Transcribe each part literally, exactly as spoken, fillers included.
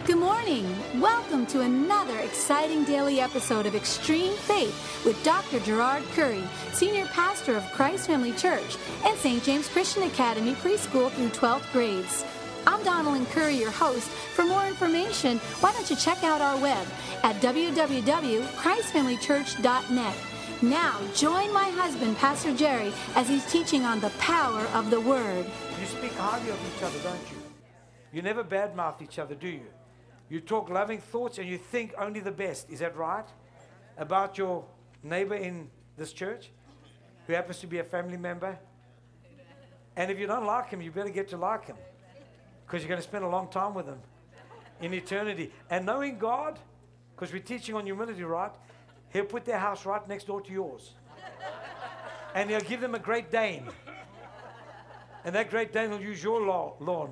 Good morning. Welcome to another exciting daily episode of Extreme Faith with Doctor Gerard Curry, Senior Pastor of Christ Family Church and Saint James Christian Academy preschool through twelfth grades. I'm Donalyn Curry, your host. For more information, why don't you check out our web at w w w dot christ family church dot net. Now, join my husband, Pastor Jerry, as he's teaching on the power of the Word. You speak highly of each other, don't you? You never badmouth each other, do you? You talk loving thoughts and you think only the best. Is that right? About your neighbor in this church who happens to be a family member. And if you don't like him, you better get to like him, because you're going to spend a long time with him in eternity. And knowing God, because we're teaching on humility, right? He'll put their house right next door to yours. And he'll give them a Great Dane. And that Great Dane will use your lawn.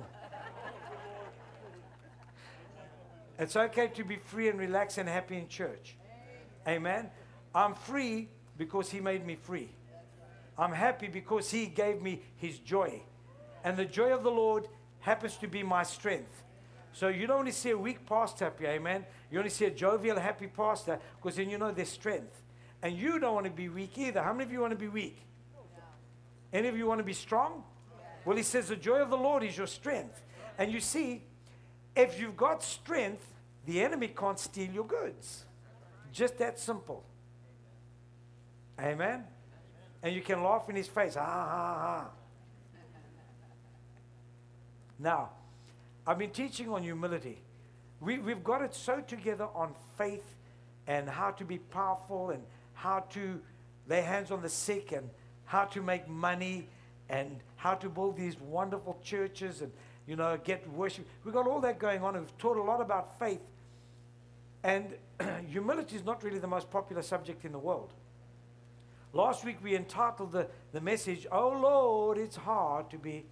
It's okay to be free and relaxed and happy in church. Amen. I'm free because he made me free. I'm happy because he gave me his joy. And the joy of the Lord happens to be my strength. So you don't only see a weak pastor happy, amen. You only see a jovial, happy pastor, because then you know their strength. And you don't want to be weak either. How many of you want to be weak? Any of you want to be strong? Well, he says the joy of the Lord is your strength. And you see, if you've got strength, the enemy can't steal your goods. Just that simple. Amen? And you can laugh in his face. Ha, ha, ha. Now, I've been teaching on humility. We, we've got it so together on faith and how to be powerful and how to lay hands on the sick and how to make money and how to build these wonderful churches and, you know, get worship. We've got all that going on, and we've taught a lot about faith. And humility is not really the most popular subject in the world. Last week we entitled the, the message, "Oh Lord, it's hard to be."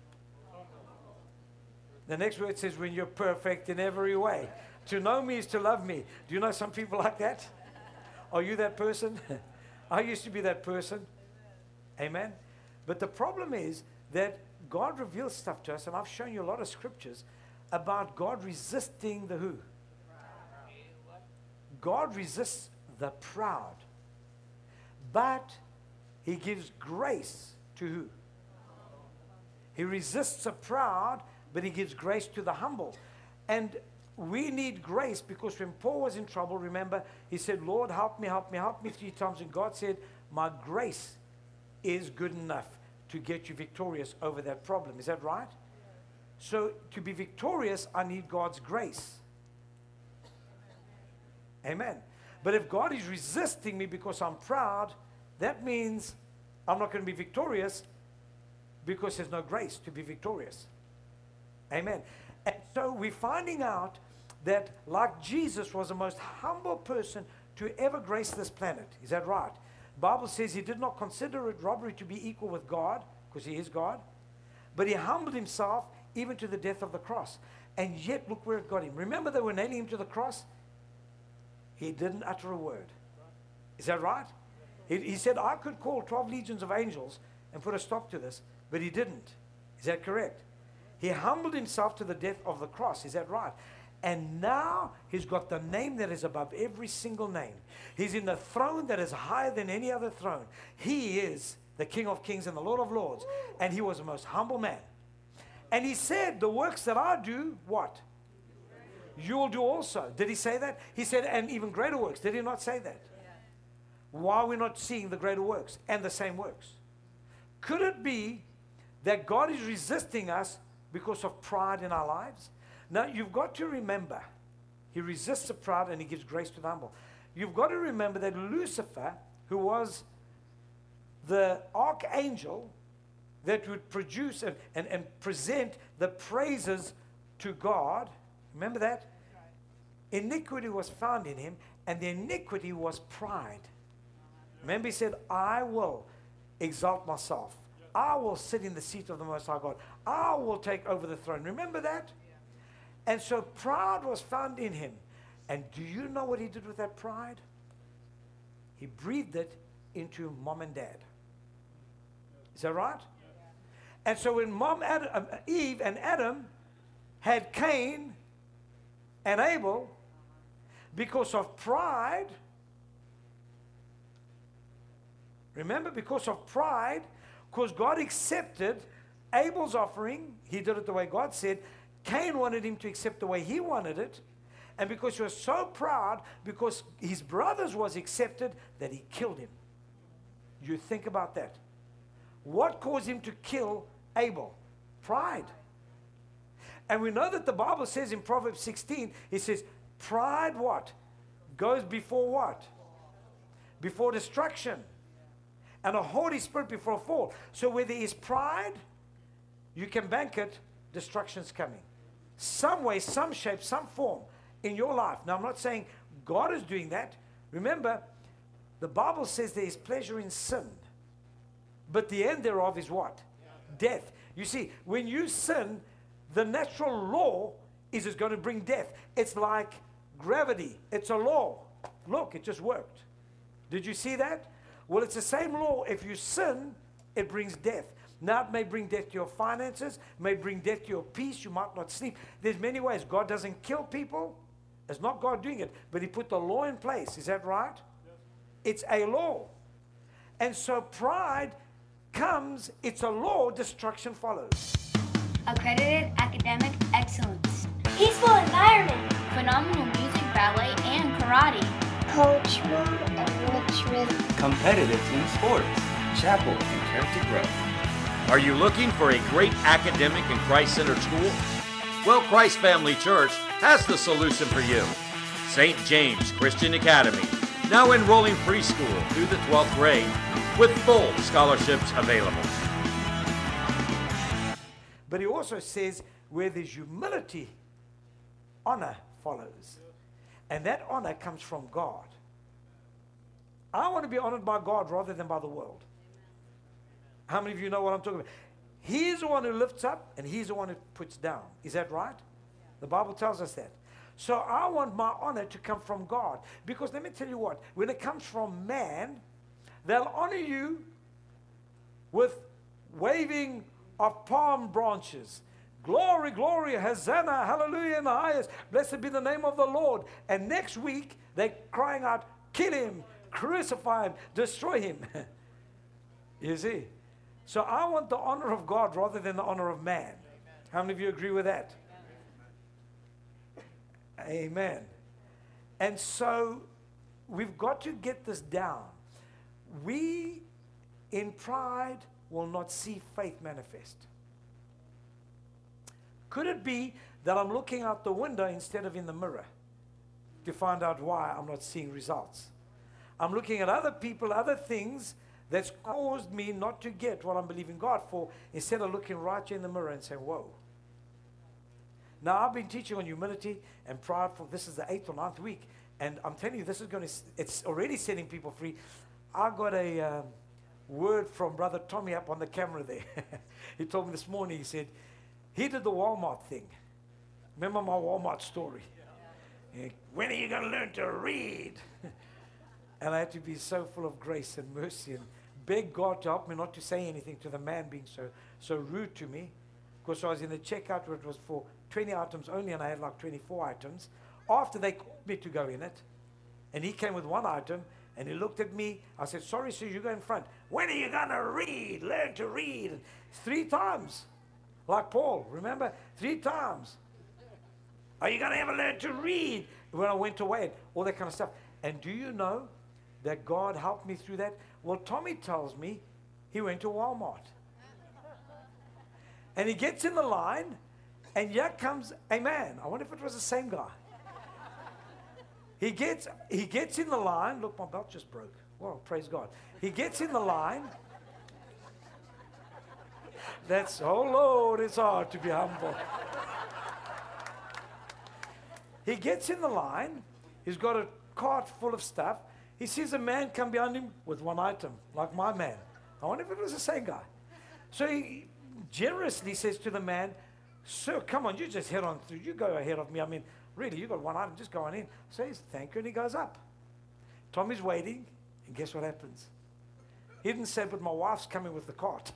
The next word says, "When you're perfect in every way." To know me is to love me. Do you know some people like that? Are you that person? I used to be that person. Amen. But the problem is that God reveals stuff to us, and I've shown you a lot of scriptures about God resisting the who? God resists the proud, but he gives grace to who? He resists the proud, but he gives grace to the humble. And we need grace, because when Paul was in trouble, remember, he said, "Lord, help me, help me, help me," three times. And God said, "My grace is good enough to get you victorious over that problem." Is that right? So to be victorious, I need God's grace. Amen. But if God is resisting me because I'm proud, that means I'm not going to be victorious, because there's no grace to be victorious. Amen. And so we're finding out that, like Jesus was the most humble person to ever grace this planet. Is that right? The Bible says he did not consider it robbery to be equal with God, because he is God, but he humbled himself even to the death of the cross. And yet, look where it got him. Remember, they were nailing him to the cross? He didn't utter a word. Is that right? He, he said, "I could call twelve legions of angels and put a stop to this," but he didn't. Is that correct? He humbled himself to the death of the cross. Is that right? And now he's got the name that is above every single name. He's in the throne that is higher than any other throne. He is the King of Kings and the Lord of Lords. And he was the most humble man. And he said, "The works that I do," what? "You will do also." Did he say that? He said, "And even greater works." Did he not say that? Yeah. Why are we not seeing the greater works and the same works? Could it be that God is resisting us because of pride in our lives? Now, you've got to remember, he resists the proud and he gives grace to the humble. You've got to remember that Lucifer, who was the archangel that would produce and, and, and present the praises to God, remember that? Iniquity was found in him, and the iniquity was pride. Remember, he said, "I will exalt myself. I will sit in the seat of the Most High God. I will take over the throne." Remember that? And so pride was found in him. And do you know what he did with that pride? He breathed it into mom and dad. Is that right? And so when mom Adam, uh, Eve and Adam had Cain, and Abel, because of pride, remember, because of pride, because God accepted Abel's offering, he did it the way God said. Cain wanted him to accept the way he wanted it. And because he was so proud, because his brothers was accepted, that he killed him. You think about that. What caused him to kill Abel? Pride. And we know that the Bible says in Proverbs sixteen, it says, pride what? Goes before what? Before destruction. And a haughty spirit before a fall. So where there is pride, you can bank it, destruction's coming. Some way, some shape, some form in your life. Now, I'm not saying God is doing that. Remember, the Bible says there is pleasure in sin. But the end thereof is what? Death. You see, when you sin, the natural law is it's going to bring death. It's like gravity. It's a law. Look, it just worked. Did you see that? Well, it's the same law. If you sin, it brings death. Now, it may bring death to your finances, may bring death to your peace. You might not sleep. There's many ways. God doesn't kill people. It's not God doing it, but he put the law in place. Is that right? Yes. It's a law. And so pride comes, it's a law, destruction follows. Accredited academic excellence. Peaceful environment. Phenomenal music, ballet, and karate. Cultural enrichment. Competitive team sports. Chapel and character growth. Are you looking for a great academic and Christ-centered school? Well, Christ Family Church has the solution for you. Saint James Christian Academy, now enrolling preschool through the twelfth grade with full scholarships available. But he also says where there's humility, honor follows. And that honor comes from God. I want to be honored by God rather than by the world. How many of you know what I'm talking about? He's the one who lifts up and he's the one who puts down. Is that right? The Bible tells us that. So I want my honor to come from God. Because let me tell you what, when it comes from man, they'll honor you with waving of palm branches. Glory, glory, Hosanna, hallelujah in the highest. Blessed be the name of the Lord. And next week, they're crying out, kill him, crucify him, destroy him. You see? So I want the honor of God rather than the honor of man. Amen. How many of you agree with that? Amen. Amen. And so we've got to get this down. We, in pride, will not see faith manifest. Could it be that I'm looking out the window instead of in the mirror to find out why I'm not seeing results? I'm looking at other people, other things, that's caused me not to get what I'm believing God for, instead of looking right in the mirror and saying, whoa. Now, I've been teaching on humility and pride for, this is the eighth or ninth week, and I'm telling you, this is going to, it's already setting people free. I got a um, word from Brother Tommy up on the camera there. He told me this morning, he said, he did the Walmart thing. Remember my Walmart story? Yeah. When are you going to learn to read? And I had to be so full of grace and mercy and beg God to help me not to say anything to the man being so so rude to me. Because I was in the checkout where it was for twenty items only and I had like twenty-four items. After they called me to go in it, and he came with one item, and he looked at me. I said, sorry, sir, you go in front. When are you going to read? Learn to read. And three times. Like Paul, remember? Three times. Are you going to ever learn to read? When I went away, all that kind of stuff. And do you know that God helped me through that? Well, Tommy tells me he went to Walmart. And he gets in the line, and here comes a man. I wonder if it was the same guy. He gets, he gets in the line. Look, my belt just broke. Well, praise God. He gets in the line. That's, oh Lord, it's hard to be humble. He gets in the line. He's got a cart full of stuff. He sees a man come behind him with one item, like my man. I wonder if it was the same guy. So he generously says to the man, sir, come on, you just head on through. You go ahead of me. I mean, really, you got one item, just go on in. Says, thank you, and he goes up. Tommy's waiting, and guess what happens? He didn't say, but my wife's coming with the cart.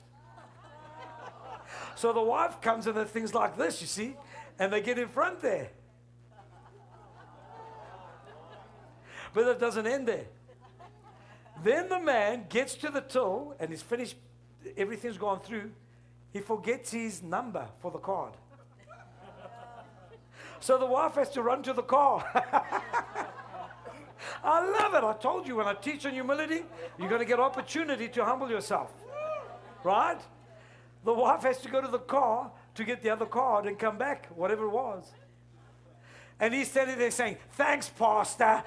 So the wife comes, and there are things like this, you see, and they get in front there. But it doesn't end there. Then the man gets to the till and he's finished, everything's gone through. He forgets his number for the card. So the wife has to run to the car. I love it. I told you when I teach on humility, you're going to get opportunity to humble yourself. Right? The wife has to go to the car to get the other card and come back, whatever it was. And he's standing there saying, thanks, Pastor.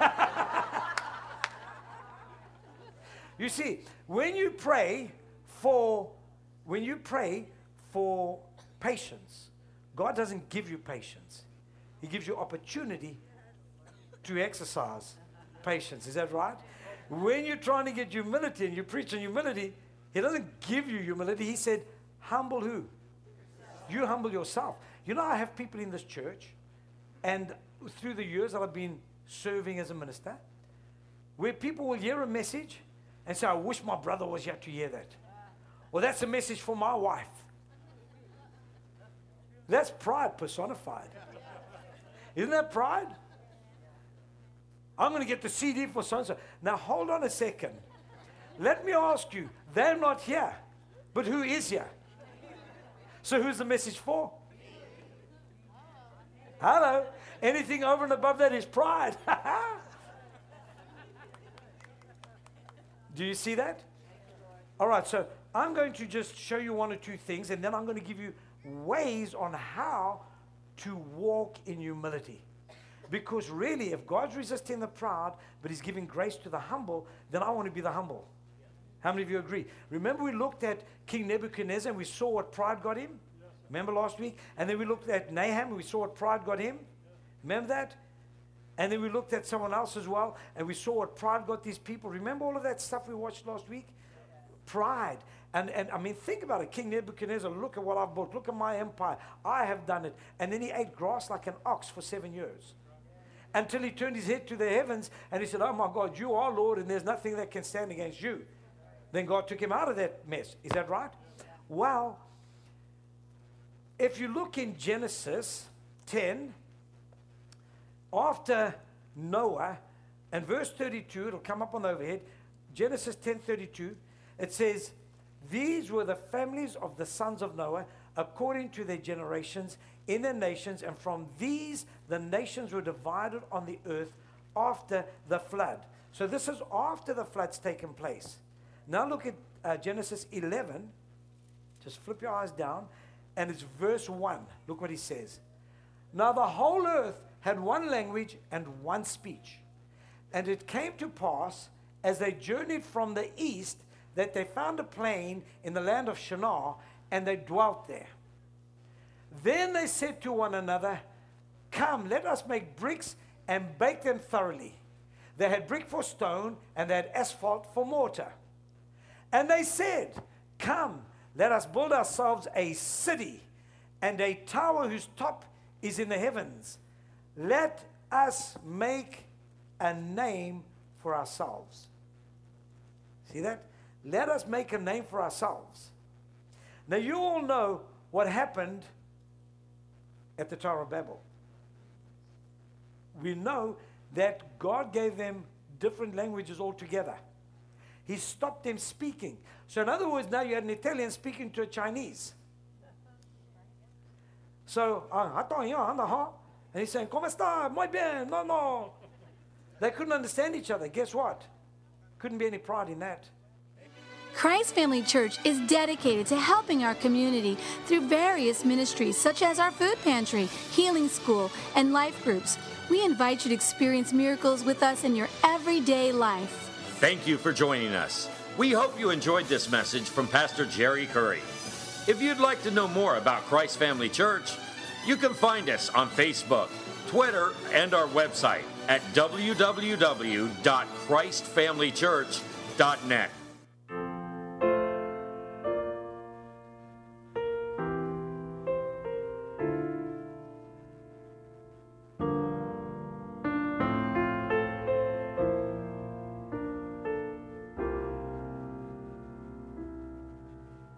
You see, when you pray for, when you pray for patience, God doesn't give you patience. He gives you opportunity to exercise patience. Is that right? When you're trying to get humility and you preach on humility, He doesn't give you humility. He said, humble who? You humble yourself. You know, I have people in this church, and through the years that I've been serving as a minister, where people will hear a message and say, I wish my brother was here to hear that. Well, that's a message for my wife. That's pride personified. Isn't that pride? I'm going to get the C D for so-and-so. Now, hold on a second. Let me ask you, they're not here, but who is here? So who's the message for? Hello? Anything over and above that is pride. Do you see that? All right, so I'm going to just show you one or two things, and then I'm going to give you ways on how to walk in humility. Because really, if God's resisting the proud, but He's giving grace to the humble, then I want to be the humble. How many of you agree? Remember we looked at King Nebuchadnezzar and we saw what pride got him? Remember last week? And then we looked at Nahum and we saw what pride got him? Remember that? And then we looked at someone else as well and we saw what pride got these people. Remember all of that stuff we watched last week? Pride. And, and I mean, think about it. King Nebuchadnezzar, look at what I've built. Look at my empire. I have done it. And then he ate grass like an ox for seven years. Until he turned his head to the heavens and he said, oh my God, you are Lord and there's nothing that can stand against you. Then God took him out of that mess. Is that right? Well, if you look in Genesis ten, after Noah, and verse thirty-two, it'll come up on the overhead, Genesis ten thirty-two, it says, these were the families of the sons of Noah, according to their generations, in their nations, and from these the nations were divided on the earth after the flood. So this is after the flood's taken place. Now look at uh, Genesis eleven. Just flip your eyes down. And it's verse one. Look what he says. Now the whole earth had one language and one speech. And it came to pass, as they journeyed from the east, that they found a plain in the land of Shinar, and they dwelt there. Then they said to one another, come, let us make bricks and bake them thoroughly. They had brick for stone, and they had asphalt for mortar. And they said, come, let us build ourselves a city and a tower whose top is in the heavens. Let us make a name for ourselves. See that? Let us make a name for ourselves. Now you all know what happened at the Tower of Babel. We know that God gave them different languages altogether. He stopped them speaking. So in other words, now you had an Italian speaking to a Chinese. So, and he's saying, ¿Cómo está? Muy bien. No, no. They couldn't understand each other. Guess what? Couldn't be any pride in that. Christ Family Church is dedicated to helping our community through various ministries such as our food pantry, healing school, and life groups. We invite you to experience miracles with us in your everyday life. Thank you for joining us. We hope you enjoyed this message from Pastor Jerry Curry. If you'd like to know more about Christ Family Church, you can find us on Facebook, Twitter, and our website at w w w dot christ family church dot net.